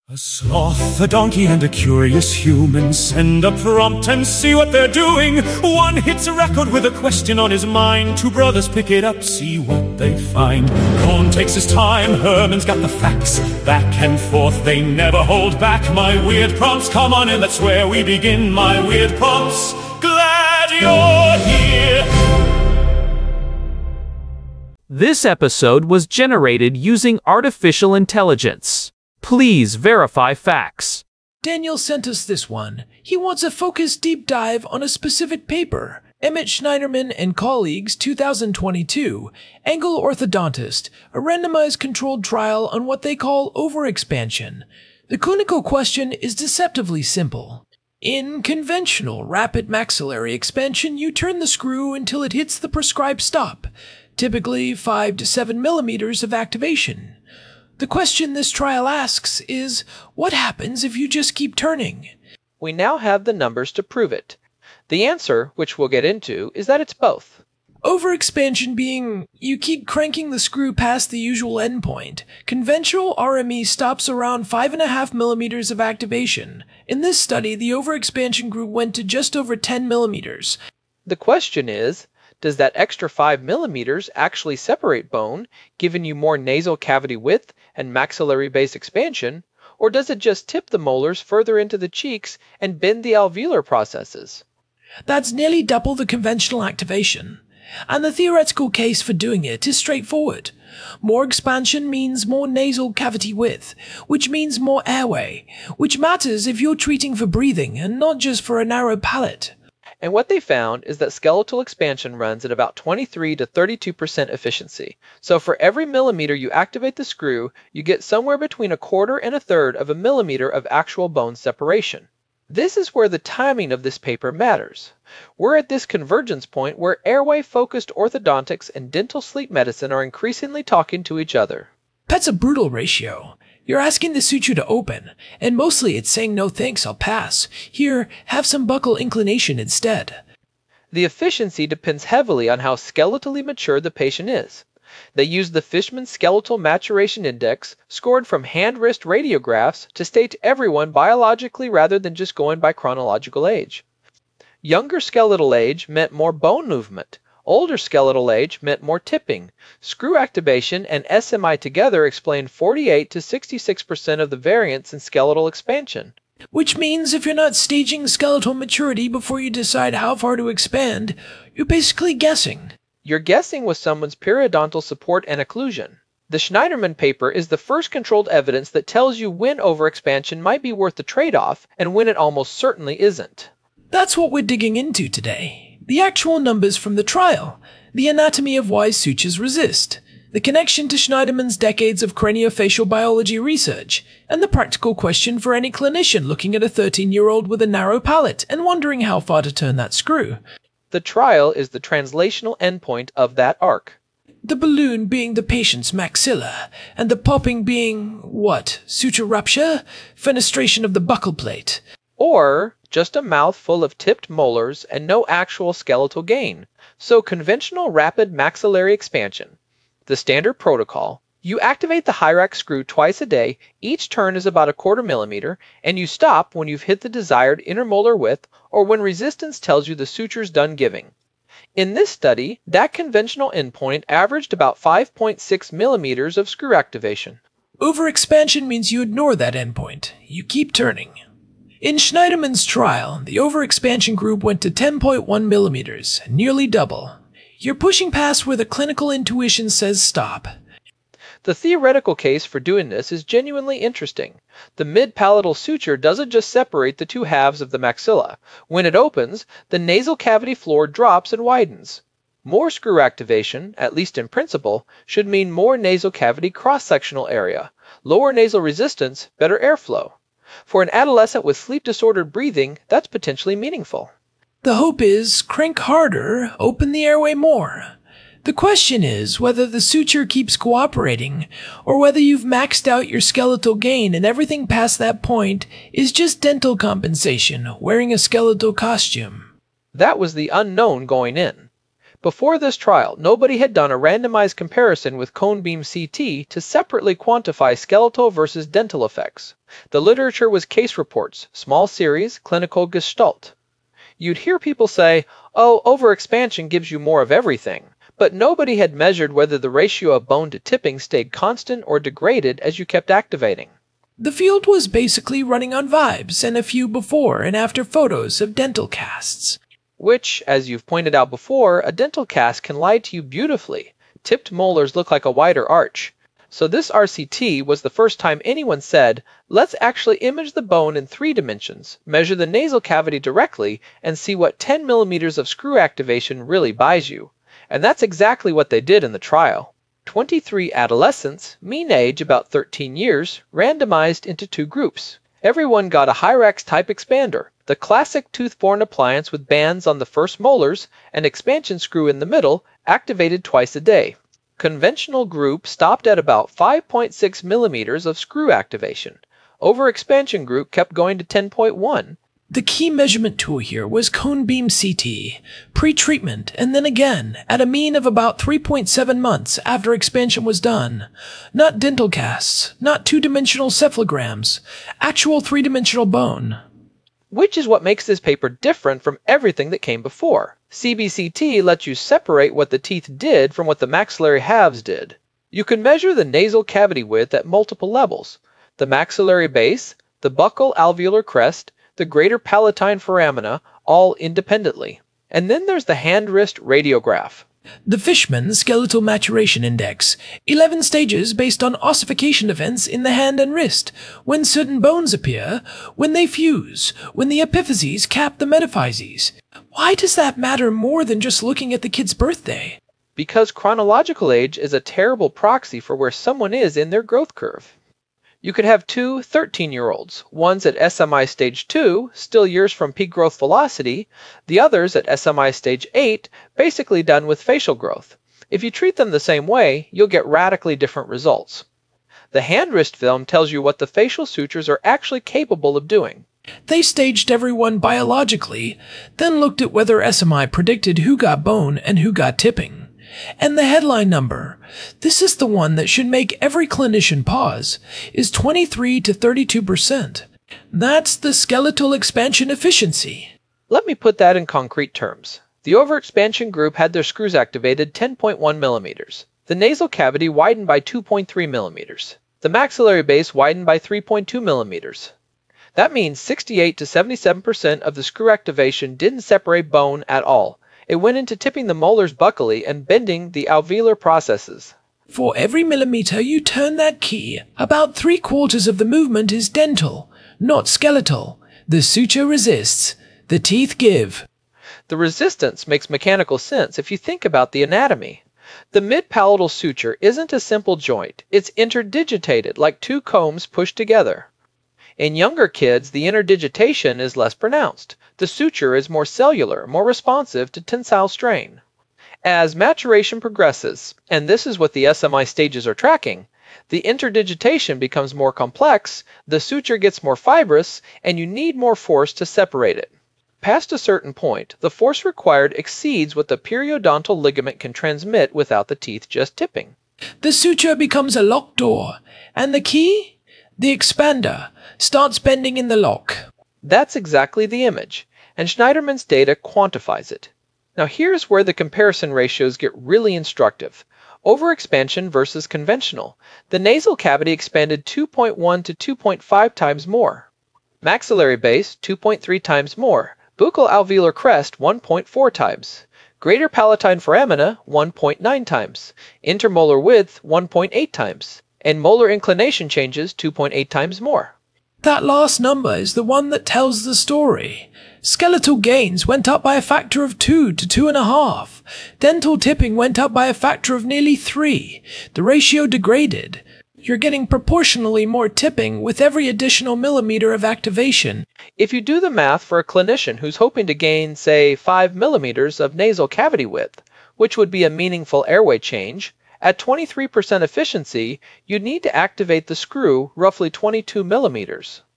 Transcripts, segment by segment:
A sloth, a donkey, and a curious human send a prompt and see what they're doing. One hits a record with a question on his mind. Two brothers pick it up, see what they find. Cohn takes his time, Herman's got the facts. Back and forth, they never hold back. My weird prompts, come on in, that's where we begin. My weird prompts, glad you're here. This episode was generated using artificial intelligence. Please verify facts. Daniel sent us this one. He wants a focused deep dive on a specific paper. Emmett Schneiderman and colleagues, 2022, Angle Orthodontist, a randomized controlled trial on what they call overexpansion. The clinical question is deceptively simple. In conventional rapid maxillary expansion, you turn the screw until it hits the prescribed stop, typically 5 to 7 millimeters of activation. The question this trial asks is, what happens if you just keep turning? We now have the numbers to prove it. The answer, which we'll get into, is that it's both. Overexpansion being, you keep cranking the screw past the usual endpoint. Conventional RME stops around 5.5 millimeters of activation. In this study, the overexpansion group went to just over 10 millimeters. The question is, does that extra 5 millimeters actually separate bone, giving you more nasal cavity width and maxillary base expansion, or does it just tip the molars further into the cheeks and bend the alveolar processes? That's nearly double the conventional activation. And the theoretical case for doing it is straightforward. More expansion means more nasal cavity width, which means more airway, which matters if you're treating for breathing and not just for a narrow palate. And what they found is that skeletal expansion runs at about 23 to 32% efficiency. So for every millimeter you activate the screw, you get somewhere between 1/4 and 1/3 of a millimeter of actual bone separation. This is where the timing of this paper matters. We're at this convergence point where airway-focused orthodontics and dental sleep medicine are increasingly talking to each other. That's a brutal ratio. You're asking the suture to open, and mostly it's saying no thanks, I'll pass. Here, have some buccal inclination instead. The efficiency depends heavily on how skeletally mature the patient is. They use the Fishman Skeletal Maturation Index, scored from hand-wrist radiographs, to state everyone biologically rather than just going by chronological age. Younger skeletal age meant more bone movement. Older skeletal age meant more tipping. Screw activation and SMI together explain 48 to 66% of the variance in skeletal expansion. Which means if you're not staging skeletal maturity before you decide how far to expand, you're basically guessing. You're guessing with someone's periodontal support and occlusion. The Schneiderman paper is the first controlled evidence that tells you when overexpansion might be worth the trade-off and when it almost certainly isn't. That's what we're digging into today. The actual numbers from the trial, the anatomy of why sutures resist, the connection to Schneiderman's decades of craniofacial biology research, and the practical question for any clinician looking at a 13-year-old with a narrow palate and wondering how far to turn that screw. The trial is the translational endpoint of that arc. The balloon being the patient's maxilla, and the popping being, what, suture rupture? Fenestration of the buccal plate. Or just a mouth full of tipped molars and no actual skeletal gain. So conventional rapid maxillary expansion. The standard protocol, you activate the Hyrax screw twice a day, each turn is about 1/4 millimeter, and you stop when you've hit the desired intermolar width or when resistance tells you the suture's done giving. In this study, that conventional endpoint averaged about 5.6 millimeters of screw activation. Overexpansion means you ignore that endpoint. You keep turning. In Schneiderman's trial, the overexpansion group went to 10.1 millimeters, nearly double. You're pushing past where the clinical intuition says stop. The theoretical case for doing this is genuinely interesting. The mid-palatal suture doesn't just separate the two halves of the maxilla. When it opens, the nasal cavity floor drops and widens. More screw activation, at least in principle, should mean more nasal cavity cross-sectional area, lower nasal resistance, better airflow. For an adolescent with sleep-disordered breathing, that's potentially meaningful. The hope is, crank harder, open the airway more. The question is whether the suture keeps cooperating, or whether you've maxed out your skeletal gain and everything past that point is just dental compensation, wearing a skeletal costume. That was the unknown going in. Before this trial, nobody had done a randomized comparison with cone beam CT to separately quantify skeletal versus dental effects. The literature was case reports, small series, clinical gestalt. You'd hear people say, oh, overexpansion gives you more of everything, but nobody had measured whether the ratio of bone to tipping stayed constant or degraded as you kept activating. The field was basically running on vibes and a few before and after photos of dental casts. Which, as you've pointed out before, a dental cast can lie to you beautifully. Tipped molars look like a wider arch. So this RCT was the first time anyone said, let's actually image the bone in 3 dimensions, measure the nasal cavity directly, and see what 10 millimeters of screw activation really buys you. And that's exactly what they did in the trial. 23 adolescents, mean age about 13 years, randomized into 2 groups. Everyone got a Hyrax type expander, the classic tooth-borne appliance with bands on the first molars and expansion screw in the middle, activated twice a day. Conventional group stopped at about 5.6 millimeters of screw activation. Overexpansion group kept going to 10.1. The key measurement tool here was cone beam CT, pre-treatment, and then again, at a mean of about 3.7 months after expansion was done. Not dental casts, not 2-dimensional cephalograms, actual 3-dimensional bone. Which is what makes this paper different from everything that came before. CBCT lets you separate what the teeth did from what the maxillary halves did. You can measure the nasal cavity width at multiple levels. The maxillary base, the buccal alveolar crest, the greater palatine foramina, all independently. And then there's the hand-wrist radiograph. The Fishman Skeletal Maturation Index, 11 stages based on ossification events in the hand and wrist, when certain bones appear, when they fuse, when the epiphyses cap the metaphyses. Why does that matter more than just looking at the kid's birthday? Because chronological age is a terrible proxy for where someone is in their growth curve. You could have 2 13-year-olds, one's at SMI stage 2, still years from peak growth velocity, the other's at SMI stage 8, basically done with facial growth. If you treat them the same way, you'll get radically different results. The hand-wrist film tells you what the facial sutures are actually capable of doing. They staged everyone biologically, then looked at whether SMI predicted who got bone and who got tipping. And the headline number, this is the one that should make every clinician pause, is 23 to 32%. That's the skeletal expansion efficiency. Let me put that in concrete terms. The overexpansion group had their screws activated 10.1 millimeters. The nasal cavity widened by 2.3 millimeters. The maxillary base widened by 3.2 millimeters. That means 68 to 77% of the screw activation didn't separate bone at all. It went into tipping the molars buccally and bending the alveolar processes. For every millimeter you turn that key, about 3/4 of the movement is dental, not skeletal. The suture resists. The teeth give. The resistance makes mechanical sense if you think about the anatomy. The mid-palatal suture isn't a simple joint. It's interdigitated like 2 combs pushed together. In younger kids, the interdigitation is less pronounced. The suture is more cellular, more responsive to tensile strain. As maturation progresses, and this is what the SMI stages are tracking, the interdigitation becomes more complex, the suture gets more fibrous, and you need more force to separate it. Past a certain point, the force required exceeds what the periodontal ligament can transmit without the teeth just tipping. The suture becomes a locked door, and the key, the expander, starts bending in the lock. That's exactly the image, and Schneiderman's data quantifies it. Now here's where the comparison ratios get really instructive. Overexpansion versus conventional. The nasal cavity expanded 2.1 to 2.5 times more. Maxillary base, 2.3 times more. Buccal alveolar crest, 1.4 times. Greater palatine foramina, 1.9 times. Intermolar width, 1.8 times. And molar inclination changes 2.8 times more. That last number is the one that tells the story. Skeletal gains went up by a factor of 2 to 2.5. Dental tipping went up by a factor of nearly 3. The ratio degraded. You're getting proportionally more tipping with every additional millimeter of activation. If you do the math for a clinician who's hoping to gain, say, 5 millimeters of nasal cavity width, which would be a meaningful airway change, at 23% efficiency, you'd need to activate the screw roughly 22 millimeters.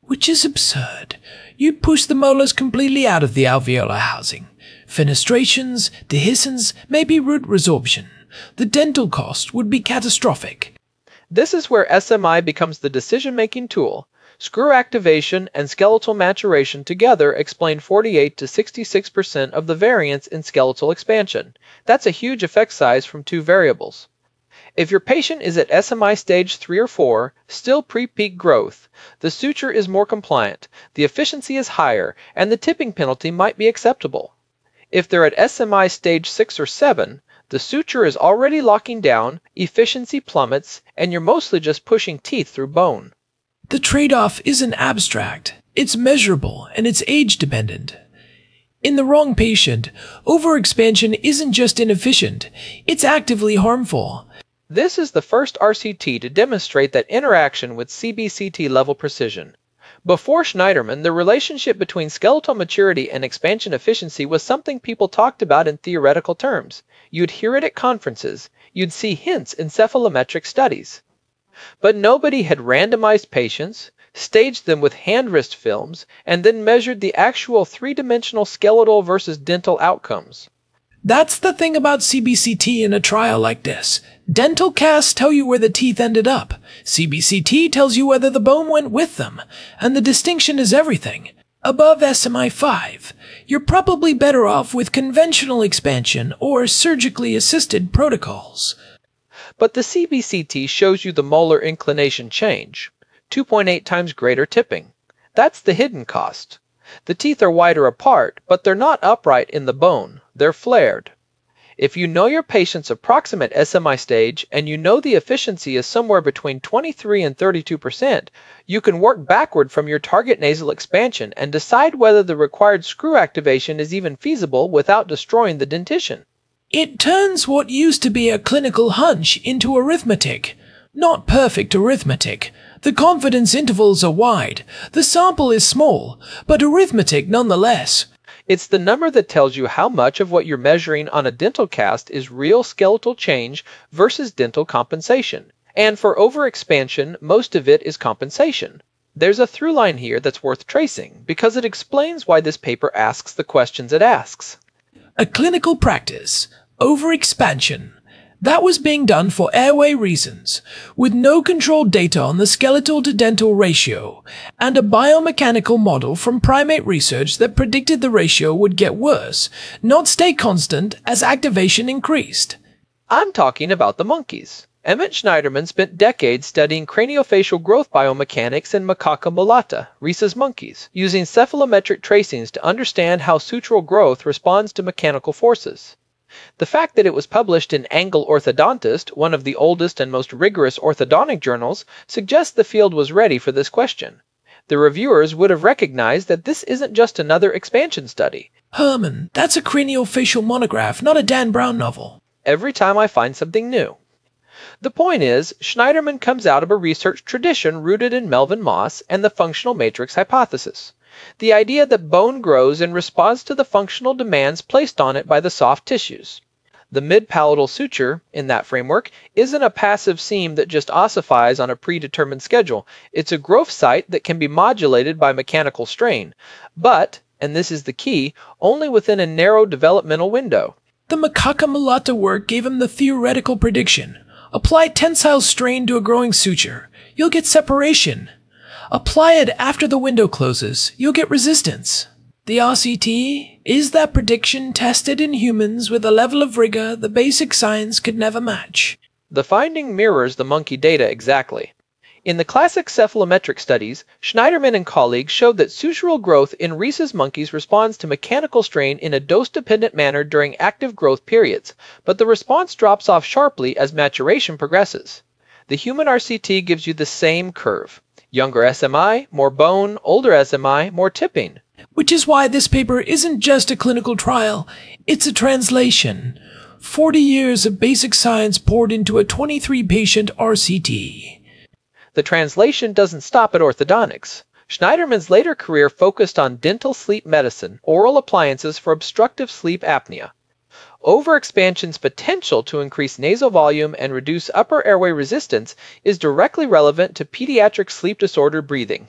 which is absurd. You'd push the molars completely out of the alveolar housing. Fenestrations, dehiscence, maybe root resorption. The dental cost would be catastrophic. This is where SMI becomes the decision-making tool. Screw activation and skeletal maturation together explain 48 to 66% of the variance in skeletal expansion. That's a huge effect size from two variables. If your patient is at SMI stage 3 or 4, still pre-peak growth, the suture is more compliant, the efficiency is higher, and the tipping penalty might be acceptable. If they're at SMI stage 6 or 7, the suture is already locking down, efficiency plummets, and you're mostly just pushing teeth through bone. The trade-off isn't abstract. It's measurable, and it's age-dependent. In the wrong patient, overexpansion isn't just inefficient, it's actively harmful. This is the first RCT to demonstrate that interaction with CBCT level precision. Before Schneiderman, the relationship between skeletal maturity and expansion efficiency was something people talked about in theoretical terms. You'd hear it at conferences. You'd see hints in cephalometric studies. But nobody had randomized patients, staged them with hand-wrist films, and then measured the actual three-dimensional skeletal versus dental outcomes. That's the thing about CBCT in a trial like this. Dental casts tell you where the teeth ended up. CBCT tells you whether the bone went with them. And the distinction is everything. Above SMI 5, you're probably better off with conventional expansion or surgically assisted protocols. But the CBCT shows you the molar inclination change, 2.8 times greater tipping. That's the hidden cost. The teeth are wider apart, but they're not upright in the bone, they're flared. If you know your patient's approximate SMI stage and you know the efficiency is somewhere between 23 and 32%, you can work backward from your target nasal expansion and decide whether the required screw activation is even feasible without destroying the dentition. It turns what used to be a clinical hunch into arithmetic. Not perfect arithmetic. The confidence intervals are wide, the sample is small, but arithmetic nonetheless. It's the number that tells you how much of what you're measuring on a dental cast is real skeletal change versus dental compensation. And for overexpansion, most of it is compensation. There's a through line here that's worth tracing, because it explains why this paper asks the questions it asks. A clinical practice, overexpansion. That was being done for airway reasons, with no controlled data on the skeletal to dental ratio, and a biomechanical model from primate research that predicted the ratio would get worse, not stay constant as activation increased. I'm talking about the monkeys. Emmett Schneiderman spent decades studying craniofacial growth biomechanics in macaca mulatta, rhesus monkeys, using cephalometric tracings to understand how sutural growth responds to mechanical forces. The fact that it was published in Angle Orthodontist, one of the oldest and most rigorous orthodontic journals, suggests the field was ready for this question. The reviewers would have recognized that this isn't just another expansion study. Herman, that's a craniofacial monograph, not a Dan Brown novel. Every time I find something new. The point is, Schneiderman comes out of a research tradition rooted in Melvin Moss and the functional matrix hypothesis. The idea that bone grows in response to the functional demands placed on it by the soft tissues. The mid-palatal suture, in that framework, isn't a passive seam that just ossifies on a predetermined schedule. It's a growth site that can be modulated by mechanical strain, but, and this is the key, only within a narrow developmental window. The macaca mulatta work gave him the theoretical prediction. Apply tensile strain to a growing suture. You'll get separation. Apply it after the window closes. You'll get resistance. The RCT is that prediction tested in humans with a level of rigor the basic science could never match. The finding mirrors the monkey data exactly. In the classic cephalometric studies, Schneiderman and colleagues showed that sutural growth in rhesus monkeys responds to mechanical strain in a dose-dependent manner during active growth periods, but the response drops off sharply as maturation progresses. The human RCT gives you the same curve. Younger SMI, more bone, older SMI, more tipping. Which is why this paper isn't just a clinical trial, it's a translation. 40 years of basic science poured into a 23-patient RCT. The translation doesn't stop at orthodontics. Schneiderman's later career focused on dental sleep medicine, oral appliances for obstructive sleep apnea. Overexpansion's potential to increase nasal volume and reduce upper airway resistance is directly relevant to pediatric sleep disorder breathing.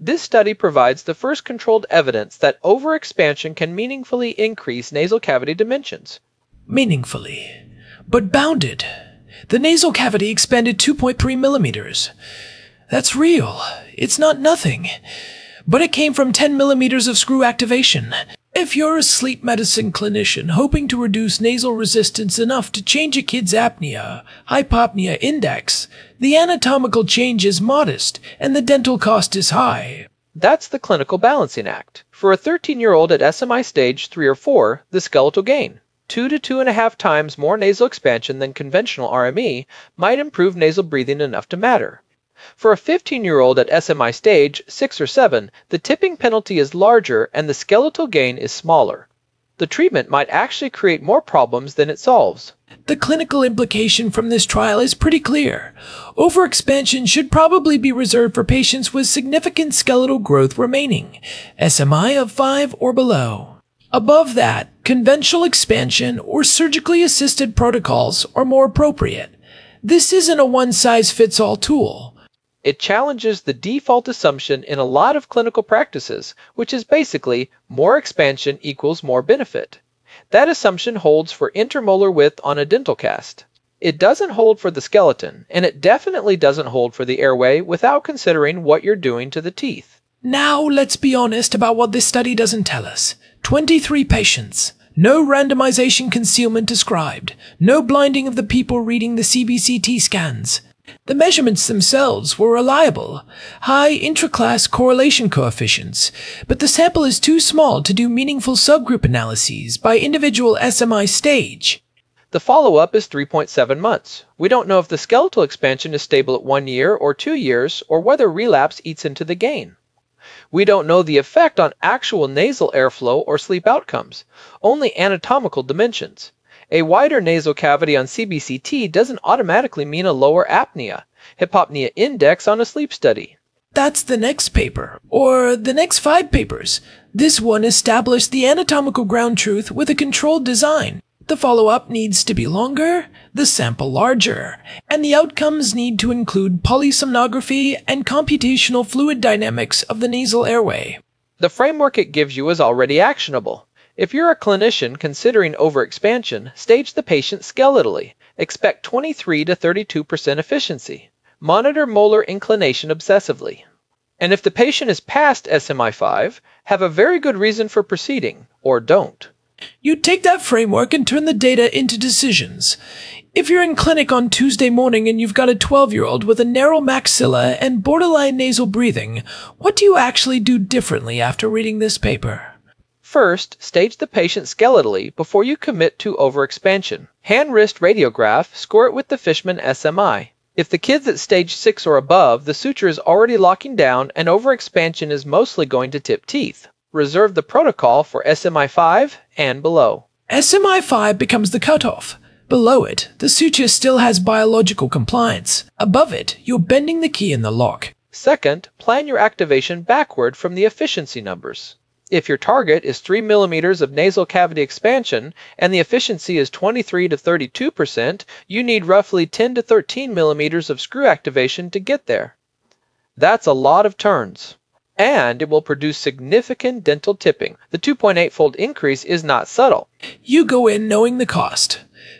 This study provides the first controlled evidence that overexpansion can meaningfully increase nasal cavity dimensions. Meaningfully, but bounded. The nasal cavity expanded 2.3 millimeters. That's real. It's not nothing. But it came from 10 millimeters of screw activation. If you're a sleep medicine clinician hoping to reduce nasal resistance enough to change a kid's apnea-hypopnea index, the anatomical change is modest and the dental cost is high. That's the clinical balancing act. For a 13-year-old at SMI stage 3 or 4, the skeletal gain, 2 to 2.5 times more nasal expansion than conventional RME, might improve nasal breathing enough to matter. For a 15-year-old at SMI stage 6 or 7, the tipping penalty is larger and the skeletal gain is smaller. The treatment might actually create more problems than it solves. The clinical implication from this trial is pretty clear. Overexpansion should probably be reserved for patients with significant skeletal growth remaining, SMI of 5 or below. Above that, conventional expansion or surgically assisted protocols are more appropriate. This isn't a one-size-fits-all tool. It challenges the default assumption in a lot of clinical practices, which is basically more expansion equals more benefit. That assumption holds for intermolar width on a dental cast. It doesn't hold for the skeleton, and it definitely doesn't hold for the airway without considering what you're doing to the teeth. Now let's be honest about what this study doesn't tell us. 23 patients. No randomization concealment described. No blinding of the people reading the CBCT scans. The measurements themselves were reliable, high intraclass correlation coefficients, but the sample is too small to do meaningful subgroup analyses by individual SMI stage. The follow-up is 3.7 months. We don't know if the skeletal expansion is stable at 1 year or 2 years, or whether relapse eats into the gain. We don't know the effect on actual nasal airflow or sleep outcomes, only anatomical dimensions. A wider nasal cavity on CBCT doesn't automatically mean a lower apnea-hypopnea index on a sleep study. That's the next paper, or the next 5 papers. This one established the anatomical ground truth with a controlled design. The follow-up needs to be longer, the sample larger, and the outcomes need to include polysomnography and computational fluid dynamics of the nasal airway. The framework it gives you is already actionable. If you're a clinician considering overexpansion, stage the patient skeletally. Expect 23 to 32% efficiency. Monitor molar inclination obsessively. And if the patient is past SMI5, have a very good reason for proceeding, or don't. You take that framework and turn the data into decisions. If you're in clinic on Tuesday morning and you've got a 12-year-old with a narrow maxilla and borderline nasal breathing, what do you actually do differently after reading this paper? First, stage the patient skeletally before you commit to overexpansion. Hand-wrist radiograph, score it with the Fishman SMI. If the kid's at stage 6 or above, the suture is already locking down and overexpansion is mostly going to tip teeth. Reserve the protocol for SMI5 and below. SMI5 becomes the cutoff. Below it, the suture still has biological compliance. Above it, you're bending the key in the lock. Second, plan your activation backward from the efficiency numbers. If your target is 3 millimeters of nasal cavity expansion and the efficiency is 23 to 32%, you need roughly 10 to 13 millimeters of screw activation to get there. That's a lot of turns. And it will produce significant dental tipping. The 2.8-fold increase is not subtle. You go in knowing the cost.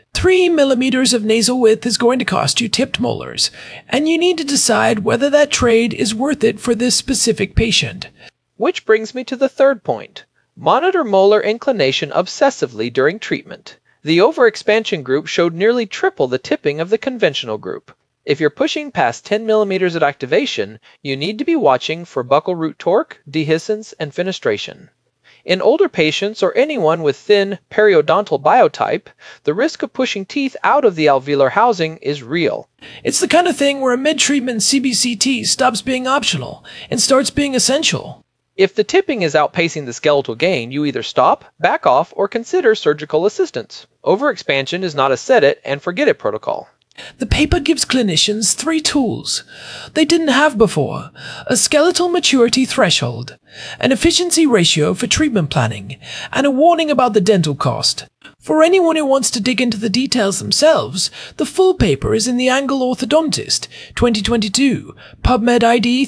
3 millimeters of nasal width is going to cost you tipped molars, and you need to decide whether that trade is worth it for this specific patient. Which brings me to the third point. Monitor molar inclination obsessively during treatment. The overexpansion group showed nearly triple the tipping of the conventional group. If you're pushing past 10 millimeters at activation, you need to be watching for buccal root torque, dehiscence, and fenestration. In older patients or anyone with thin periodontal biotype, the risk of pushing teeth out of the alveolar housing is real. It's the kind of thing where a mid-treatment CBCT stops being optional and starts being essential. If the tipping is outpacing the skeletal gain, you either stop, back off, or consider surgical assistance. Overexpansion is not a set-it-and-forget-it protocol. The paper gives clinicians 3 tools they didn't have before: a skeletal maturity threshold, an efficiency ratio for treatment planning, and a warning about the dental cost. For anyone who wants to dig into the details themselves, the full paper is in the Angle Orthodontist, 2022, PubMed ID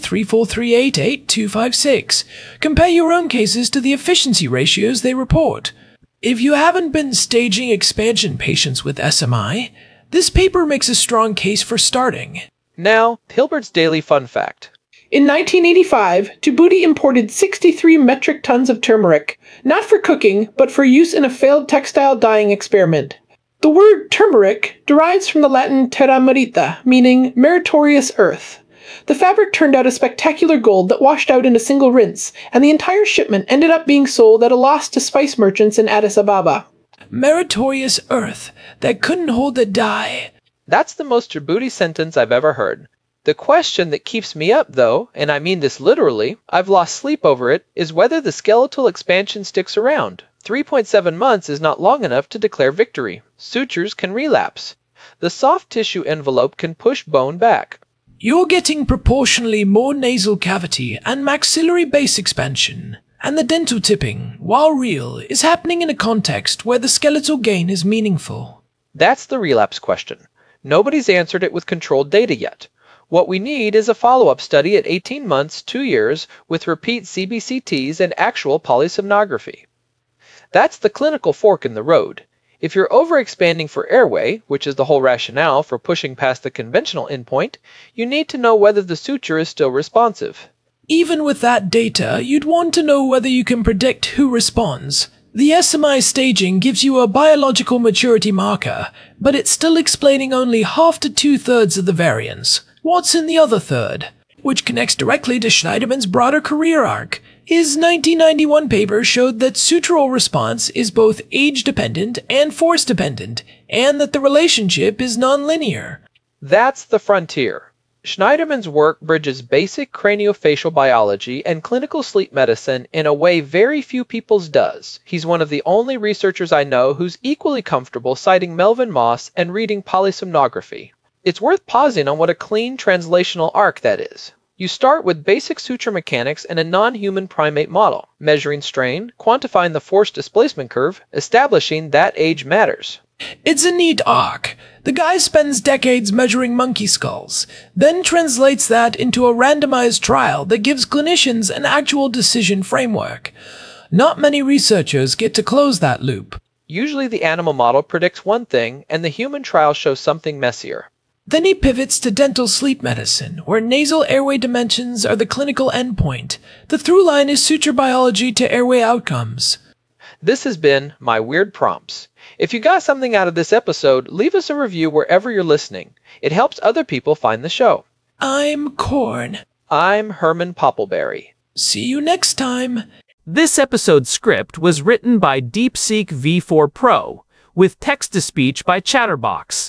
343888256. Compare your own cases to the efficiency ratios they report. If you haven't been staging expansion patients with SMI, this paper makes a strong case for starting. Now, Hilbert's Daily Fun Fact. In 1985, Djibouti imported 63 metric tons of turmeric, not for cooking, but for use in a failed textile dyeing experiment. The word turmeric derives from the Latin terra merita, meaning meritorious earth. The fabric turned out a spectacular gold that washed out in a single rinse, and the entire shipment ended up being sold at a loss to spice merchants in Addis Ababa. Meritorious earth that couldn't hold the dye. That's the most Djibouti sentence I've ever heard. The question that keeps me up, though, and I mean this literally, I've lost sleep over it, is whether the skeletal expansion sticks around. 3.7 months is not long enough to declare victory. Sutures can relapse. The soft tissue envelope can push bone back. You're getting proportionally more nasal cavity and maxillary base expansion, and the dental tipping, while real, is happening in a context where the skeletal gain is meaningful. That's the relapse question. Nobody's answered it with controlled data yet. What we need is a follow-up study at 18 months, 2 years, with repeat CBCTs and actual polysomnography. That's the clinical fork in the road. If you're overexpanding for airway, which is the whole rationale for pushing past the conventional endpoint, you need to know whether the suture is still responsive. Even with that data, you'd want to know whether you can predict who responds. The SMI staging gives you a biological maturity marker, but it's still explaining only half to 2/3 of the variance. What's in the other third? Which connects directly to Schneiderman's broader career arc. His 1991 paper showed that sutural response is both age-dependent and force-dependent, and that the relationship is nonlinear. That's the frontier. Schneiderman's work bridges basic craniofacial biology and clinical sleep medicine in a way very few people's does. He's one of the only researchers I know who's equally comfortable citing Melvin Moss and reading polysomnography. It's worth pausing on what a clean translational arc that is. You start with basic suture mechanics in a non-human primate model, measuring strain, quantifying the force displacement curve, establishing that age matters. It's a neat arc. The guy spends decades measuring monkey skulls, then translates that into a randomized trial that gives clinicians an actual decision framework. Not many researchers get to close that loop. Usually the animal model predicts one thing, and the human trial shows something messier. Then he pivots to dental sleep medicine, where nasal airway dimensions are the clinical endpoint. The through line is suture biology to airway outcomes. This has been My Weird Prompts. If you got something out of this episode, leave us a review wherever you're listening. It helps other people find the show. I'm Corn. I'm Herman Poppleberry. See you next time. This episode's script was written by DeepSeek V4 Pro, with text-to-speech by Chatterbox.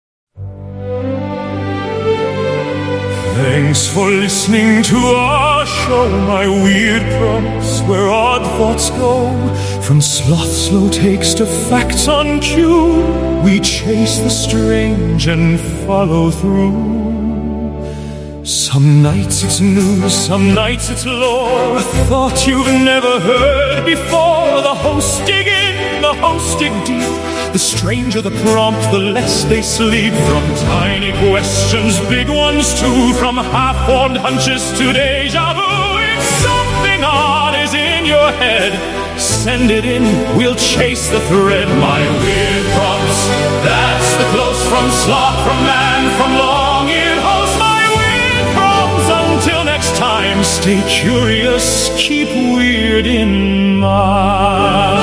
Thanks for listening to our show, My Weird Prompts, where odd thoughts go. From sloth slow takes to facts on cue, we chase the strange and follow through. Some nights it's news, some nights it's lore, a thought you've never heard before. The hosts dig in, the hosts dig deep. The stranger the prompt, the less they sleep. From tiny questions, big ones too. From half-formed hunches to deja vu. If something odd is in your head, send it in, we'll chase the thread. My Weird Prompts, that's the close from sloth, from man, from long-eared host. My Weird Prompts, until next time, stay curious, keep weird in mind.